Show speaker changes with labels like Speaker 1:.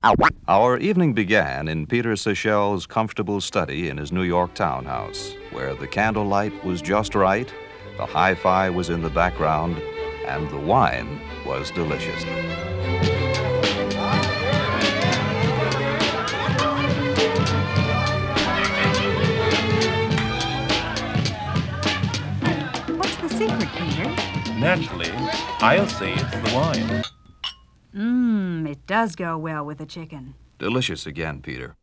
Speaker 1: Our evening began in Peter Seychelles' comfortable study in his New York townhouse, where the candlelight was just right, the hi-fi was in the background, and the wine was delicious.
Speaker 2: What's the secret, Peter?
Speaker 3: Naturally, I'll say it's the wine.
Speaker 2: It does go well with the chicken.
Speaker 1: Delicious again, Peter.